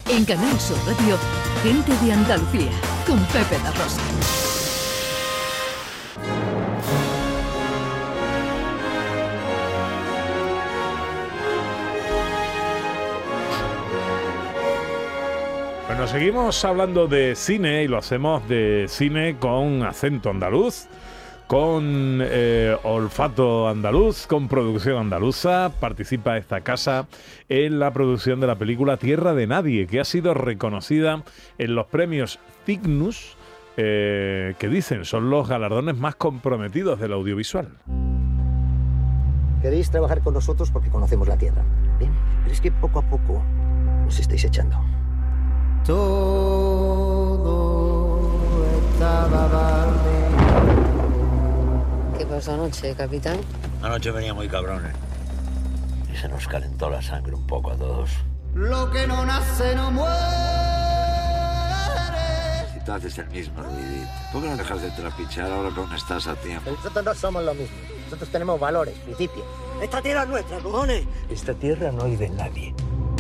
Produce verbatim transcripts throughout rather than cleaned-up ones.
En Canal Sur Radio, Gente de Andalucía, con Pepe La Rosa. Bueno, seguimos hablando de cine y lo hacemos de cine con acento andaluz, con eh, olfato andaluz, con producción andaluza. Participa esta casa en la producción de la película Tierra de Nadie, que ha sido reconocida en los premios Cygnus, eh, que dicen son los galardones más comprometidos del audiovisual. Queréis trabajar con nosotros porque conocemos la tierra. Bien, pero es que poco a poco nos estáis echando. Todo estaba verde. ¿Qué pasó anoche, capitán? Anoche venía muy cabrones. Y se nos calentó la sangre un poco a todos. Lo que no nace no muere. Si tú haces el mismo ruidito, ¿por qué no dejas de trapichar ahora que aún estás a tiempo? Nosotros no somos lo mismo. Nosotros tenemos valores, principios. Esta tierra es nuestra, cojones. Esta tierra no es de nadie.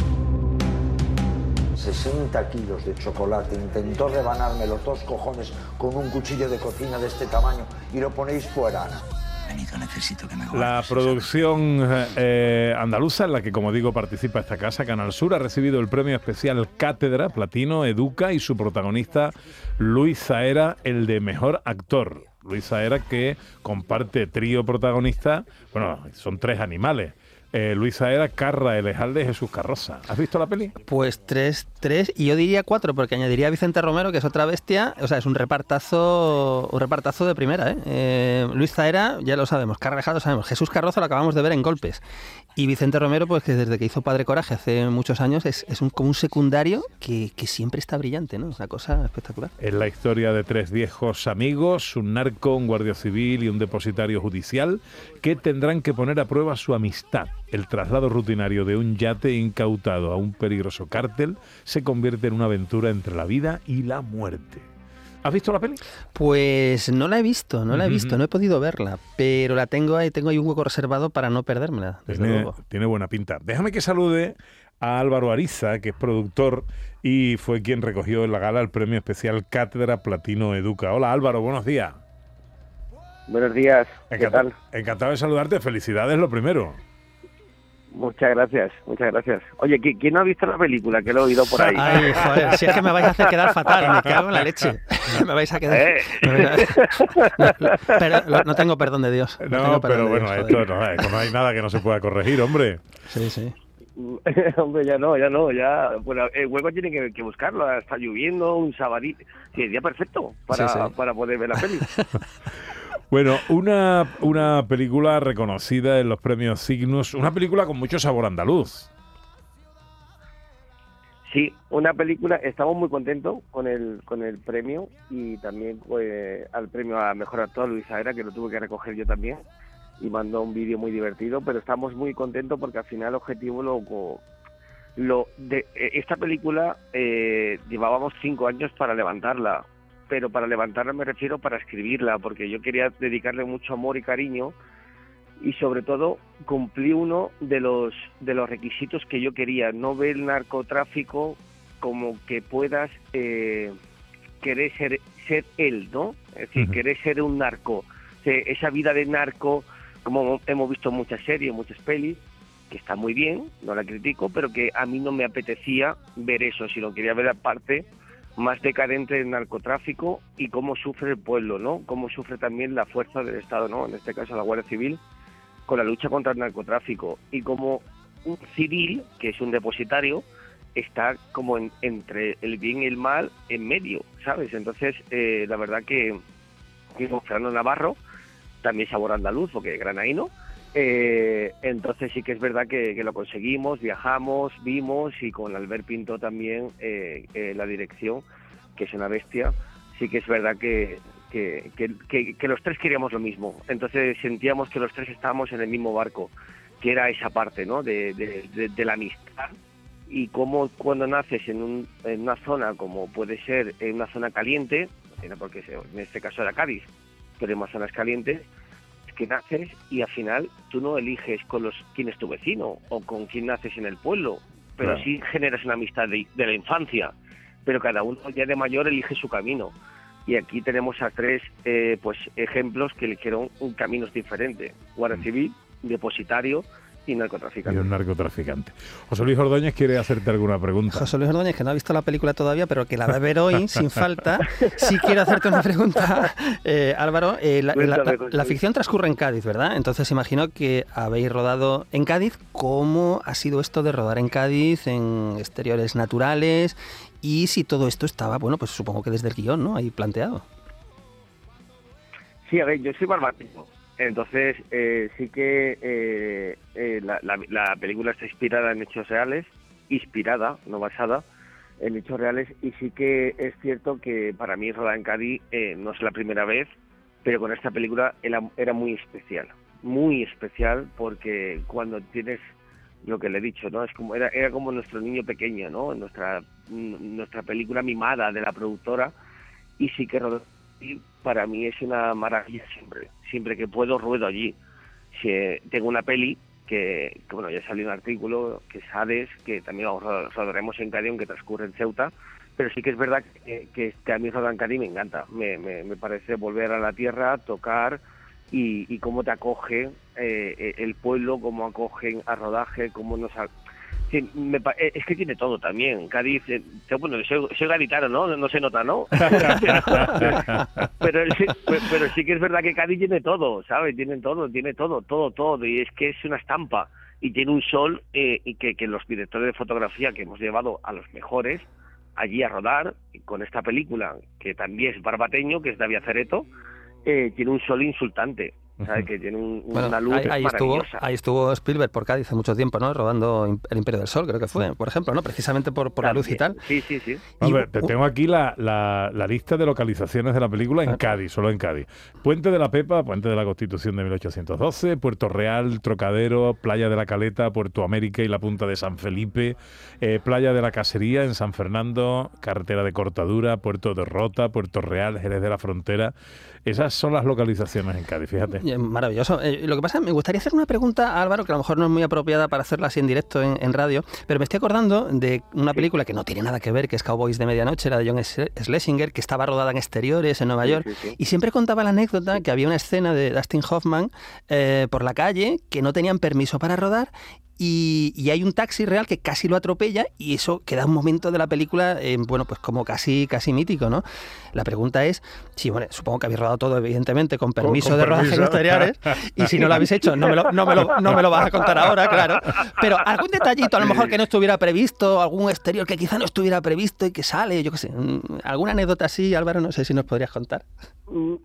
sesenta kilos de chocolate, intentó rebanarme los dos cojones con un cuchillo de cocina de este tamaño y lo ponéis fuera, Ana. Benito, necesito que me La producción eh, andaluza, en la que, como digo, participa esta casa, Canal Sur, ha recibido el premio especial Cátedra Platino Educa y su protagonista, Luis Zaera, el de Mejor Actor. Luis Zaera, que comparte trío protagonista, bueno, son tres animales. Eh, Luis Zaera, Carra Elejalde y Jesús Carroza. ¿Has visto la peli? Pues tres, tres, y yo diría cuatro, porque añadiría a Vicente Romero, que es otra bestia. O sea, es un repartazo un repartazo de primera, ¿eh? eh Luis Zaera, ya lo sabemos, Carra Elejalde lo sabemos, Jesús Carroza lo acabamos de ver en Golpes. Y Vicente Romero, pues que desde que hizo Padre Coraje hace muchos años, es, es un, como un secundario que, que siempre está brillante, ¿no? Es una cosa espectacular. Es la historia de tres viejos amigos, un narco, un guardia civil y un depositario judicial, que tendrán que poner a prueba su amistad. El traslado rutinario de un yate incautado a un peligroso cártel se convierte en una aventura entre la vida y la muerte. ¿Has visto la peli? Pues no la he visto, no la he visto, no he podido verla, pero la tengo ahí, tengo ahí un hueco reservado para no perdérmela, desde tiene, luego. Tiene buena pinta. Déjame que salude a Álvaro Ariza, que es productor y fue quien recogió en la gala el premio especial Cátedra Platino Educa. Hola Álvaro, buenos días. Buenos días, ¿qué Encantado, tal? Encantado de saludarte, felicidades lo primero. Muchas gracias, muchas gracias. Oye, ¿quién no ha visto la película? Que lo he oído por ahí. Ay, joder, si es que me vais a hacer quedar fatal, me cago en la leche. Me vais a quedar... ¿Eh? No, pero no tengo perdón de Dios. No, No pero bueno, Dios, esto no, esto no hay nada que no se pueda corregir, hombre. Sí, sí. Hombre, ya no, ya no, ya... Bueno, el hueco tiene que, que buscarlo, está lloviendo, un sabadito... Sí, el día perfecto para, sí, sí. para poder ver la peli. Bueno, una, una película reconocida en los premios Cygnus, una película con mucho sabor andaluz. Sí, una película, estamos muy contentos con el con el premio y también pues, al premio a Mejor Actor Luis Zaera, que lo tuve que recoger yo también, y mandó un vídeo muy divertido, pero estamos muy contentos porque al final el objetivo lo... lo de esta película eh, llevábamos cinco años para levantarla, pero para levantarla me refiero para escribirla, porque yo quería dedicarle mucho amor y cariño y sobre todo cumplí uno de los de los requisitos que yo quería, no ver el narcotráfico como que puedas eh, querer ser ser él, ¿no? Es decir, uh-huh. querer ser un narco, eh, esa vida de narco, como hemos visto en muchas series, muchas pelis, que está muy bien, no la critico, pero que a mí no me apetecía ver eso, sino quería ver aparte más decadente del narcotráfico y cómo sufre el pueblo, ¿no? Cómo sufre también la fuerza del Estado, ¿no? En este caso la Guardia Civil, con la lucha contra el narcotráfico. Y como un civil, que es un depositario, está como en, entre el bien y el mal en medio, ¿sabes? Entonces, eh, la verdad que, que con Fernando Navarro, también sabor andaluz, porque granaíno, Eh, entonces sí que es verdad que, que lo conseguimos, viajamos, vimos, y con Albert Pinto también eh, eh, la dirección, que es una bestia. Sí que es verdad que, que, que, que, que los tres queríamos lo mismo, entonces sentíamos que los tres estábamos en el mismo barco, que era esa parte, ¿no? de, de, de, de la amistad, y cómo cuando naces en, un, en una zona como puede ser en una zona caliente, porque en este caso era Cádiz, tenemos zonas calientes, que naces y al final tú no eliges con los quién es tu vecino o con quién naces en el pueblo, pero Claro. sí generas una amistad de, de la infancia, pero cada uno ya de mayor elige su camino. Y aquí tenemos a tres eh, pues ejemplos que eligieron un caminos diferentes: guardia civil, depositario y Y narcotraficante. un narcotraficante. José Luis Ordóñez quiere hacerte alguna pregunta. José Luis Ordóñez, que no ha visto la película todavía, pero que la va a ver hoy sin falta. Sí quiero hacerte una pregunta, eh, Álvaro. Eh, la, la- la- la ficción transcurre en Cádiz, ¿verdad? Entonces imagino que habéis rodado en Cádiz. ¿Cómo ha sido esto de rodar en Cádiz, en exteriores naturales? Y si todo esto estaba, bueno, pues supongo que desde el guión, ¿no? Ahí planteado. Sí, a ver, yo soy barbateño, entonces eh, sí que eh, eh, la, la, la película está inspirada en hechos reales, inspirada, no basada, en hechos reales, y sí que es cierto que para mí rodar en Cádiz eh, no es la primera vez, pero con esta película era, era muy especial, muy especial, porque cuando tienes lo que le he dicho, ¿no? Es como era, era como nuestro niño pequeño, ¿no? Nuestra nuestra película mimada de la productora, y sí que rodar y para mí es una maravilla siempre. Siempre que puedo ruedo allí. Si, eh, tengo una peli que, que, bueno, ya salió un artículo, que es Hades, que también vamos, rodaremos en Cádiz, que transcurre en Ceuta, pero sí que es verdad que, que, que a mí rodar en Cádiz me encanta. Me, me, me parece volver a la tierra, tocar y, y cómo te acoge eh, el pueblo, cómo acogen a rodaje, cómo nos... A... Sí, me, es que tiene todo también. Cádiz, eh, bueno, soy, soy gaditano, ¿no? No se nota, ¿no? pero, pero, sí, pero sí que es verdad que Cádiz tiene todo, ¿sabes? Tiene todo, tiene todo, todo, todo. Y es que es una estampa. Y tiene un sol eh, y que, que los directores de fotografía que hemos llevado a los mejores allí a rodar, con esta película, que también es barbateño, que es David Acereto, eh, tiene un sol insultante. ¿Sabes? Que tiene un, Bueno, una luz ahí, ahí estuvo, maravillosa. ahí estuvo Spielberg por Cádiz hace mucho tiempo, ¿no? Rodando El Imperio del Sol, creo que fue, por ejemplo, ¿no? Precisamente por, por la luz y tal. Sí, sí, sí. A Y- ver, te tengo aquí la, la, la lista de localizaciones de la película en Cádiz, solo en Cádiz. Puente de la Pepa, Puente de la Constitución de mil ochocientos doce, Puerto Real, Trocadero, Playa de la Caleta, Puerto América y la Punta de San Felipe, eh, Playa de la Casería en San Fernando, Carretera de Cortadura, Puerto de Rota, Puerto Real, Jerez de la Frontera. Esas son las localizaciones en Cádiz, fíjate. Eh, Maravilloso. Eh, lo que pasa es que me gustaría hacer una pregunta a Álvaro, que a lo mejor no es muy apropiada para hacerla así en directo en, en radio, pero me estoy acordando de una película que no tiene nada que ver, que es Cowboys de Medianoche, la de John Schlesinger, que estaba rodada en exteriores en Nueva Sí, York, sí, sí. y siempre contaba la anécdota que había una escena de Dustin Hoffman eh, por la calle, que no tenían permiso para rodar, y, y hay un taxi real que casi lo atropella, y eso queda un momento de la película, eh, bueno, pues como casi casi mítico, ¿no? La pregunta es, sí, bueno, supongo que habéis rodado todo, evidentemente, con permiso con de rodaje en permiso. exteriores, y si no lo habéis hecho, no me lo, no, me lo, no me lo vas a contar ahora, claro. Pero algún detallito, a lo mejor que no estuviera previsto, algún exterior que quizá no estuviera previsto y que sale, yo qué sé, mm, alguna anécdota así, Álvaro, no sé si nos podrías contar. Mm,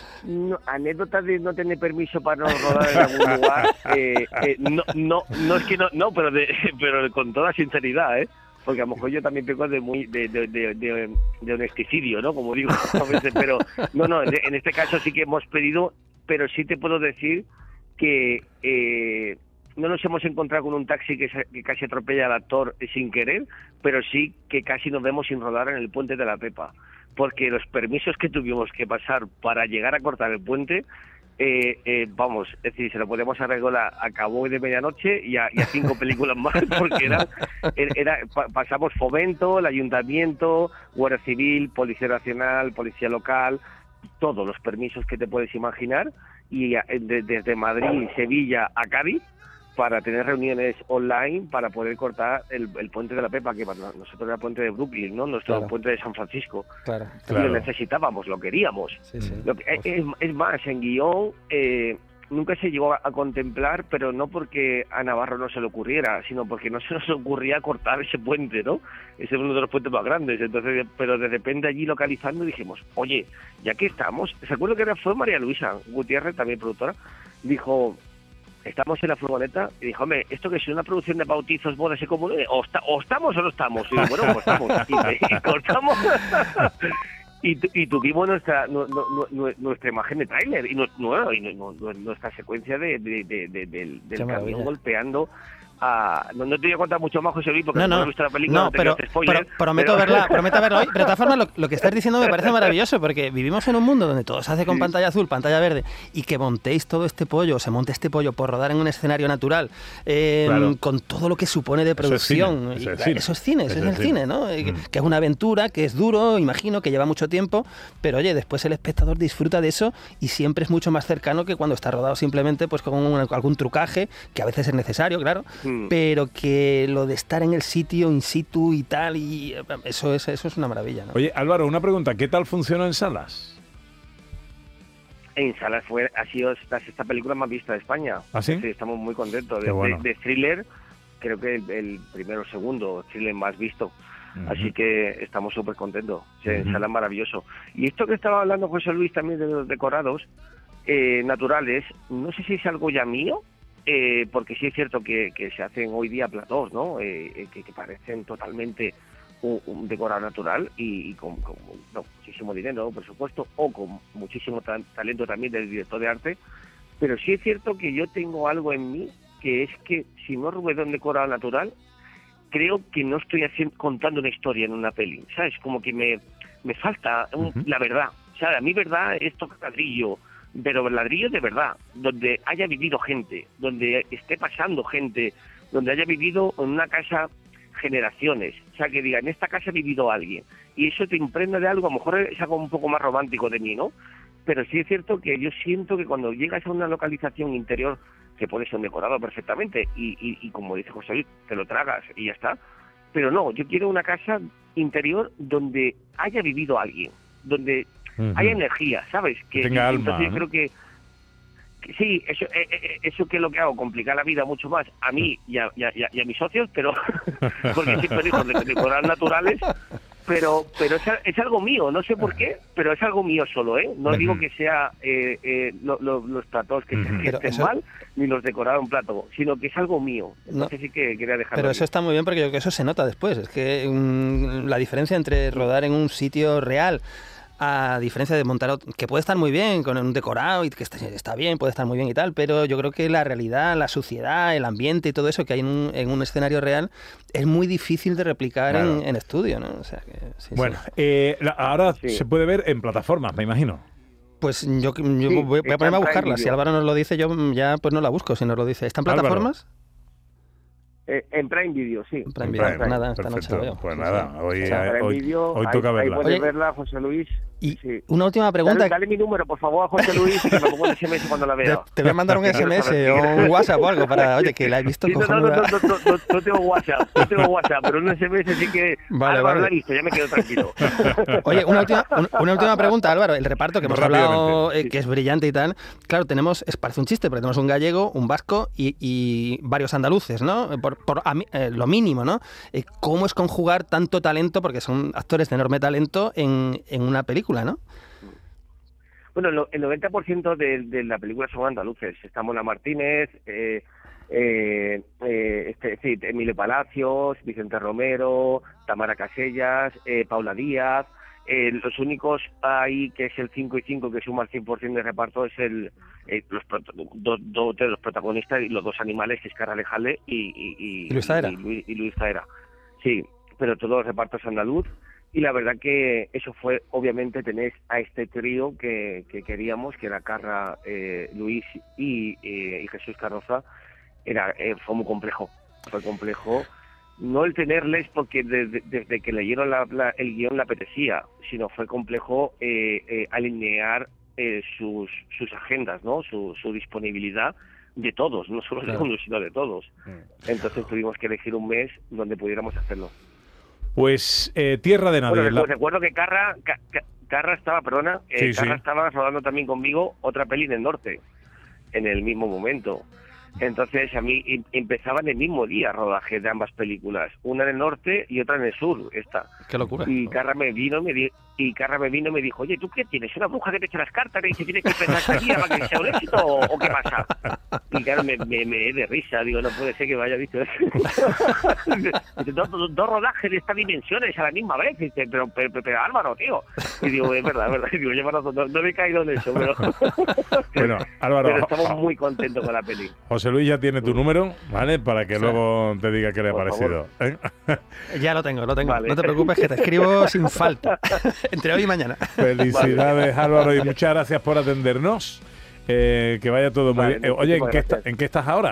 No, anécdota de no tener permiso para no rodar en algún lugar, eh, eh, no, no, no es que no, no, pero de, pero con toda sinceridad, ¿eh? Porque a lo mejor yo también peco de muy de, de, de, de, de honesticidio, ¿no? Como digo a veces, pero no, no, en, en este caso sí que hemos pedido, pero sí te puedo decir que eh, no nos hemos encontrado con un taxi que, se- que casi atropella al actor sin querer, pero sí que casi nos vemos sin rodar en el Puente de la Pepa, porque los permisos que tuvimos que pasar para llegar a cortar el puente, eh, eh, vamos, es decir, se lo podemos arreglar a Cowboy de Medianoche y a, y a cinco películas más, porque era, era pa- pasamos Fomento, el Ayuntamiento, Guardia Civil, Policía Nacional, Policía Local, todos los permisos que te puedes imaginar, y a- de- desde Madrid, Sevilla a Cádiz, para tener reuniones online para poder cortar el, el puente de la Pepa, que para nosotros era el puente de Brooklyn, ¿no? Nuestro Claro. puente de San Francisco. Claro. Y lo necesitábamos, lo queríamos. Sí, sí. Lo que- es, es más, en guión eh, nunca se llegó a, a contemplar, pero no porque a Navarro no se le ocurriera, sino porque no se nos ocurría cortar ese puente, ¿no? Ese es uno de los puentes más grandes. Entonces, pero de repente allí localizando dijimos, oye, ya que estamos, ¿se acuerda que era, fue María Luisa Gutiérrez, también productora? Dijo, estamos en la furgoneta, y dijo, hombre, esto que es una producción de bautizos, bodas y comuniones, o, está- o estamos o no estamos. Y digo, bueno, pues estamos. Y, y cortamos. Y, tu- y tuvimos nuestra nu- nu- nu- nuestra imagen de tráiler y, nu- nu- y nu- nu- nuestra secuencia de, de- de- de- del, del Qué camión maravilla. golpeando a... No, no te voy a contar mucho más, José Luis, porque no, no, no he visto la película, no, no te pero, quiero hacer spoiler, pero prometo pero... verla, prometo verla hoy. Pero de todas formas, lo, lo que estás diciendo me parece maravilloso, porque vivimos en un mundo donde todo se hace con Sí. pantalla azul, pantalla verde, y que montéis todo este pollo, o se monte este pollo por rodar en un escenario natural, eh, Claro. con todo lo que supone de Eso es cine, producción. eso Y, es cine. eso es cine, eso Eso es es el cine. cine, ¿no? Eh, que- Mm. Que es una aventura, que es duro, imagino, que lleva mucho tiempo, pero oye, después el espectador disfruta de eso y siempre es mucho más cercano que cuando está rodado simplemente pues con un- algún trucaje, que a veces es necesario, claro, Mm. pero que lo de estar en el sitio in situ y tal, y eh, eso es, eso es una maravilla, ¿no? Oye, Álvaro, una pregunta. ¿Qué tal funciona en salas? En salas fue, ha sido esta, esta película más vista de España. ¿Ah, sí? Estamos muy contentos. Qué De, bueno. de, de thriller, creo que el, el primero o segundo thriller más visto. Ujú. Así que estamos súper contentos. Sí, en Ujú. salas maravilloso. Y esto que estaba hablando José Luis también de los decorados eh, naturales, no sé si es algo ya mío, eh, porque sí es cierto que, que se hacen hoy día platós, ¿no? Eh, eh, que, que parecen totalmente un, un decorado natural y, y con, con no, muchísimo dinero, por supuesto, o con muchísimo ta- talento también del director de arte. Pero sí es cierto que yo tengo algo en mí, que es que si no ruedo un decorado natural, creo que no estoy haciendo, contando una historia en una peli, ¿sabes? Como que me, me falta un- Ujú. la verdad. O sea, a mí verdad es tocar ladrillo, pero ladrillo de verdad, donde haya vivido gente, donde esté pasando gente, donde haya vivido en una casa generaciones. O sea, que diga, en esta casa ha vivido alguien. Y eso te impregna de algo, a lo mejor es algo un poco más romántico de mí, ¿no? Pero sí es cierto que yo siento que cuando llegas a una localización interior que puede ser mejorado perfectamente y, y, y como dice José Luis, te lo tragas y ya está. Pero no, yo quiero una casa interior donde haya vivido alguien, donde Ujú. haya energía, ¿sabes? Que tenga alma, entonces yo ¿no? creo que, que sí, eso, eh, eh, eso que es lo que hago, complicar la vida mucho más a mí y a, y a, y a- y a mis socios, pero porque siempre digo de decorar naturales, pero pero es, a- es algo mío, no sé por qué, pero es algo mío solo, ¿eh? No digo que sea eh, eh, lo- lo- los platos que, Ujú. que Pero estén eso- mal, ni los decorados en plato, sino que es algo mío. Entonces sí que quería dejarlo Pero ahí. eso está muy bien porque yo creo que eso se nota después. Es que mm, la diferencia entre rodar en un sitio real, a diferencia de montar ot- que puede estar muy bien con un decorado y que está, está bien, puede estar muy bien y tal, pero yo creo que la realidad, la suciedad, el ambiente y todo eso que hay en un, en un escenario real es muy difícil de replicar Claro. en, en estudio, ¿no? O sea que, sí, Bueno, sí. eh, la- ahora Sí. se puede ver en plataformas, me imagino. Pues yo, yo Sí, voy, voy está a ponerme a en Prime buscarla. Si Video. Álvaro nos lo dice, yo ya pues no la busco si nos lo dice. ¿Está en Álvaro. plataformas? Eh, en Prime Video, sí. En Prime En Video. Prime, Pues nada, esta noche perfecto. lo veo. Pues Sí, nada, sí. hoy, O sea, eh, Prime hoy, Video, hoy ahí- toca ahí verla. puedes Oye, verla, José Luis. Y Sí. una última pregunta. Dale, dale mi número, por favor, a José Luis, que me pongo un S M S cuando la Te, vea. te voy a mandar un Quiero S M S saber. o un WhatsApp o algo para, oye, que la he visto Sí, no, no, no, cojonuda. no, no, no, no, no tengo WhatsApp, no tengo WhatsApp, pero un S M S sí que Vale, Álvaro vale. la ha visto, ya me quedo tranquilo. Oye, una última, un- una última pregunta, Álvaro. El reparto que hemos hablado, Rápidamente. eh, que es brillante y tal. Claro, tenemos, es, parece un chiste, pero tenemos un gallego, un vasco y, y varios andaluces, ¿no? Por, por a mí- eh, lo mínimo, ¿no? Eh, ¿Cómo es conjugar tanto talento, porque son actores de enorme talento, en, en una película, ¿no? Bueno, lo- el noventa por ciento de, de la película son andaluces. Está Mona Martínez, eh, eh, eh, este, sí, Emilio Palacios, Vicente Romero, Tamara Casellas, eh, Paula Díaz. Eh, los únicos ahí que es el cinco y cinco que suma el cien por ciento de reparto es el eh, los prota- dos dos de los protagonistas y los dos animales, que es Cara Alejale y, y, y, ¿Y Luis Zaera? y Luis, y Luis Zaera. Sí, pero todo el reparto es andaluz. Y la verdad que eso fue, obviamente, tener a este trío que, que queríamos, que era Carra, eh, Luis y, eh, y Jesús Carroza, era eh, fue muy complejo. Fue complejo, no el tenerles porque desde, desde que leyeron la, la- el guión le apetecía, sino fue complejo eh, eh, alinear eh, sus, sus agendas, ¿no? Su, su disponibilidad de todos, no solo de Claro. uno, sino de todos. Entonces tuvimos que elegir un mes donde pudiéramos hacerlo. Pues eh, Tierra de Nadie. Bueno, la- recuerdo, recuerdo que Carra, Ca- Ca- Carra estaba, perdona, eh, Sí, Carra sí. estaba rodando también conmigo otra peli en el norte, en el mismo momento. Entonces a mí em- empezaba en el mismo día rodaje de ambas películas, una en el norte y otra en el sur, esta. Qué locura. Y Carra me vino, me di- y Carra me vino y me dijo, oye, ¿tú qué tienes? ¿Una bruja que te echa las cartas y se tiene que empezar esta guía para que sea un éxito o, o qué pasa? Y claro, me, me, me de risa, digo, no puede ser que me haya visto eso. Dice, dos, dos, dos rodajes de estas dimensiones a la misma vez. Dice, pero, pero, pero, pero, Álvaro, tío. Y digo, es verdad, es verdad. Y digo, lleva razón, no, no me he caído en eso, pero... Bueno, Álvaro, pero estamos muy contentos con la peli. José José Luis ya tiene tu número, ¿vale? Para que Sí. luego te diga qué le ha Por parecido. ¿eh? Ya lo tengo, lo tengo. Vale. No te preocupes que te escribo sin falta. Entre hoy y mañana. Felicidades, Álvaro, y muchas gracias por atendernos. Eh, que vaya todo muy Vale, bien. Eh, oye, ¿en muchísimas qué, está- gracias. ¿en qué estás ahora?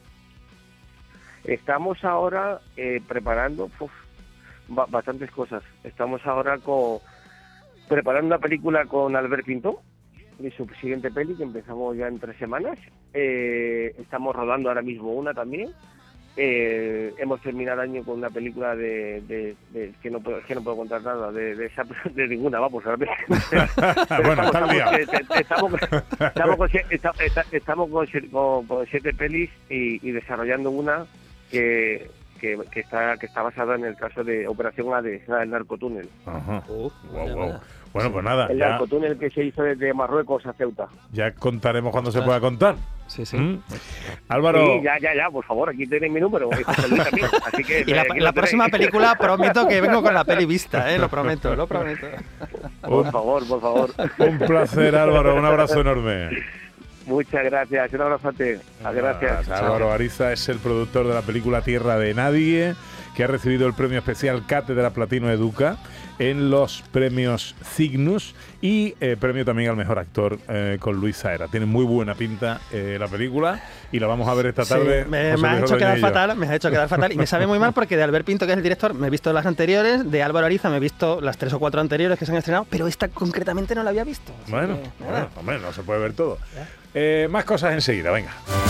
Estamos ahora eh, preparando uf, ba- bastantes cosas. Estamos ahora con preparando una película con Albert Pinto, de su siguiente peli, que empezamos ya en tres semanas. Eh, estamos rodando ahora mismo una también. Eh, hemos terminado el año con una película de, de, de- que no puedo, es que no puedo contar nada de, de, esa, de ninguna, vamos a ver. Bueno, está liado. estamos, estamos, con, sie- esta- esta- estamos con, sie- con- con siete pelis y, y desarrollando una que, que, que está que está basada en el caso de Operación A D, el narcotúnel. Ajá. Uf, Guau, vaya, guau. vaya. Bueno, pues nada, El ya, narcotúnel que se hizo desde Marruecos a Ceuta. ya contaremos cuando se Ostras. pueda contar. Sí, sí. ¿Mm? Álvaro, Sí, ya, ya, ya, por favor, aquí tenéis mi número. y José Luis también, así que, Y la, aquí lo la tenéis. próxima película prometo que vengo con la peli vista, ¿eh? Lo prometo, lo prometo. Por favor, por favor. un placer, Álvaro, un abrazo enorme. Muchas gracias, un abrazote. Gracias. Álvaro Ariza es el productor de la película Tierra de Nadie, que ha recibido el premio especial Cátedra Platino Educa en los premios Cygnus y eh, premio también al mejor actor eh, con Luis Saera. Tiene muy buena pinta eh, la película y la vamos a ver esta Sí, tarde. me, José me ha Luis hecho quedar Ordóñez y yo. fatal, me ha hecho quedar fatal y me sabe muy mal porque de Albert Pinto, que es el director, me he visto las anteriores, de Álvaro Ariza me he visto las tres o cuatro anteriores que se han estrenado, pero esta concretamente no la había visto. Así Bueno, que, nada. bueno, hombre, no se puede ver todo. Eh, más cosas enseguida, venga.